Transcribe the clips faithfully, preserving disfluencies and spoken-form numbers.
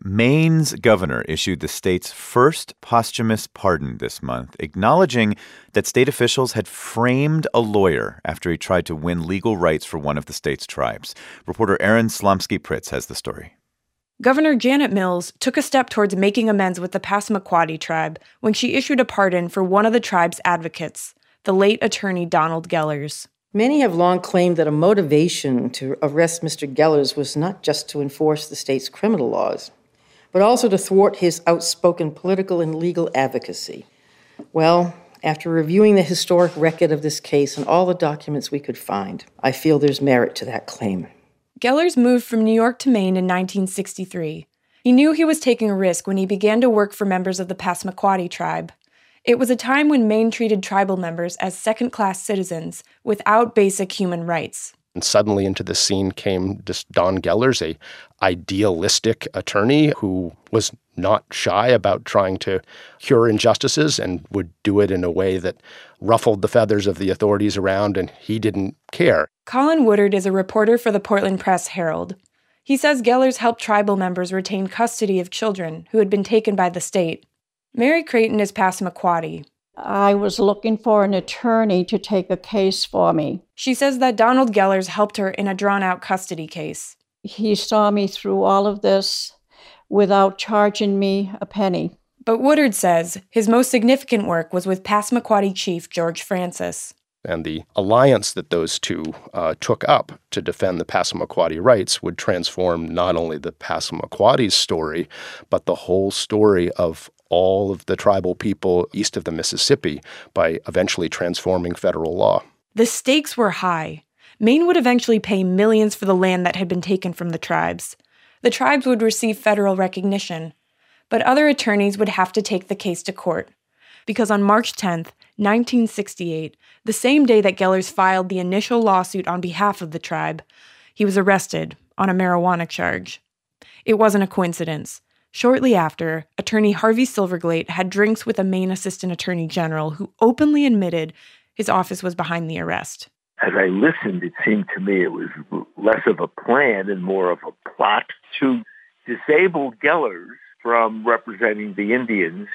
Maine's governor issued the state's first posthumous pardon this month, acknowledging that state officials had framed a lawyer after he tried to win legal rights for one of the state's tribes. Reporter Erin Slomski-Pritz has the story. Governor Janet Mills took a step towards making amends with the Passamaquoddy tribe when she issued a pardon for one of the tribe's advocates, the late attorney Donald Gellers. Many have long claimed that a motivation to arrest Mister Gellers was not just to enforce the state's criminal laws, but also to thwart his outspoken political and legal advocacy. Well, after reviewing the historic record of this case and all the documents we could find, I feel there's merit to that claim. Gellers moved from New York to Maine in nineteen sixty-three. He knew he was taking a risk when he began to work for members of the Passamaquoddy tribe. It was a time when Maine treated tribal members as second-class citizens without basic human rights. And suddenly into the scene came this Don Gellers, a idealistic attorney who was not shy about trying to cure injustices and would do it in a way that ruffled the feathers of the authorities around, and he didn't care. Colin Woodard is a reporter for the Portland Press-Herald. He says Gellers helped tribal members retain custody of children who had been taken by the state. Mary Creighton is Passamaquoddy. I was looking for an attorney to take a case for me. She says that Donald Gellers helped her in a drawn-out custody case. He saw me through all of this without charging me a penny. But Woodard says his most significant work was with Passamaquoddy chief George Francis. And the alliance that those two uh, took up to defend the Passamaquoddy rights would transform not only the Passamaquoddy's story, but the whole story of all of the tribal people east of the Mississippi by eventually transforming federal law. The stakes were high. Maine would eventually pay millions for the land that had been taken from the tribes. The tribes would receive federal recognition. But other attorneys would have to take the case to court. Because on March tenth, nineteen sixty-eight, the same day that Gellers filed the initial lawsuit on behalf of the tribe, he was arrested on a marijuana charge. It wasn't a coincidence. Shortly after, attorney Harvey Silverglate had drinks with a Maine Assistant Attorney General who openly admitted his office was behind the arrest. As I listened, it seemed to me it was less of a plan and more of a plot to disable Gellers from representing the Indians,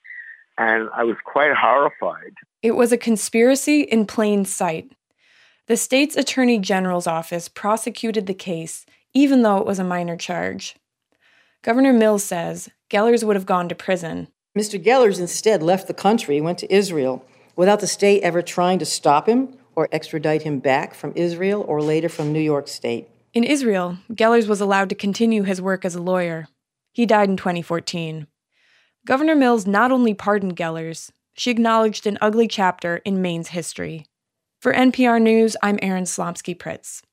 and I was quite horrified. It was a conspiracy in plain sight. The state's Attorney General's office prosecuted the case, even though it was a minor charge. Governor Mills says Gellers would have gone to prison. Mister Gellers instead left the country and went to Israel without the state ever trying to stop him or extradite him back from Israel or later from New York State. In Israel, Gellers was allowed to continue his work as a lawyer. He died in twenty fourteen. Governor Mills not only pardoned Gellers, she acknowledged an ugly chapter in Maine's history. For N P R News, I'm Erin Slomski-Pritz.